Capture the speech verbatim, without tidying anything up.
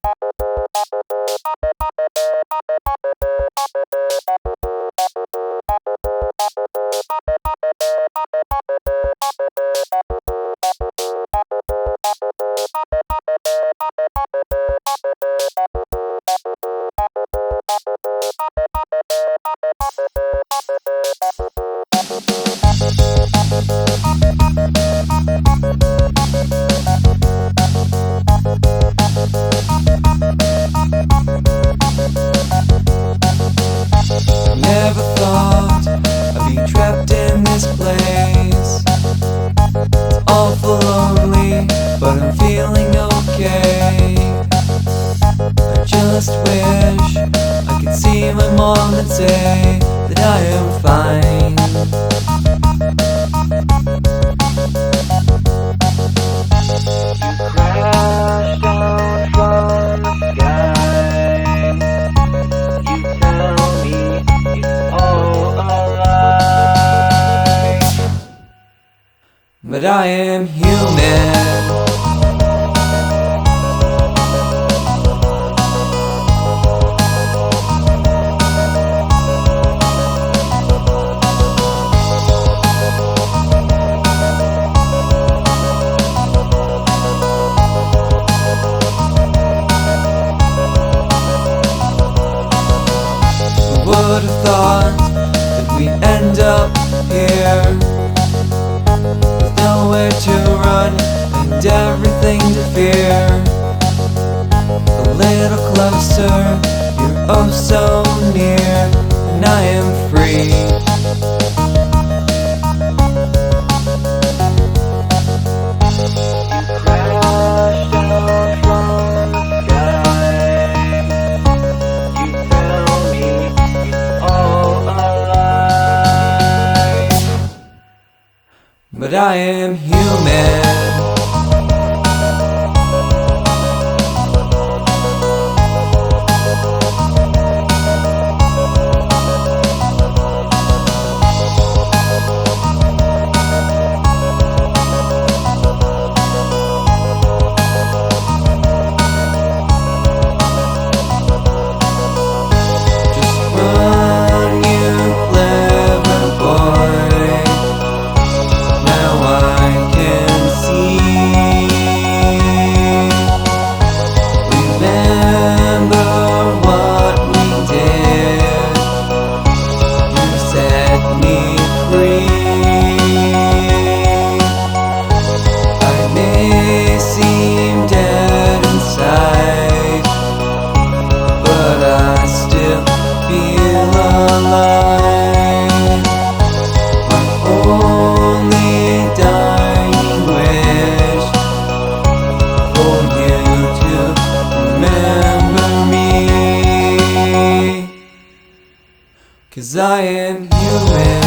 Never thought I'd be trapped in this place. It's awful lonely, but I'm feeling okay. I just wish I could see my mom and say that I am fine. You crashed down from the sky. You tell me it's all a lie, but I am human. Would have thought that we'd end up here with nowhere to run and everything to fear. A little closer, you're oh so near, and I am free. But I am human. Cause I am human.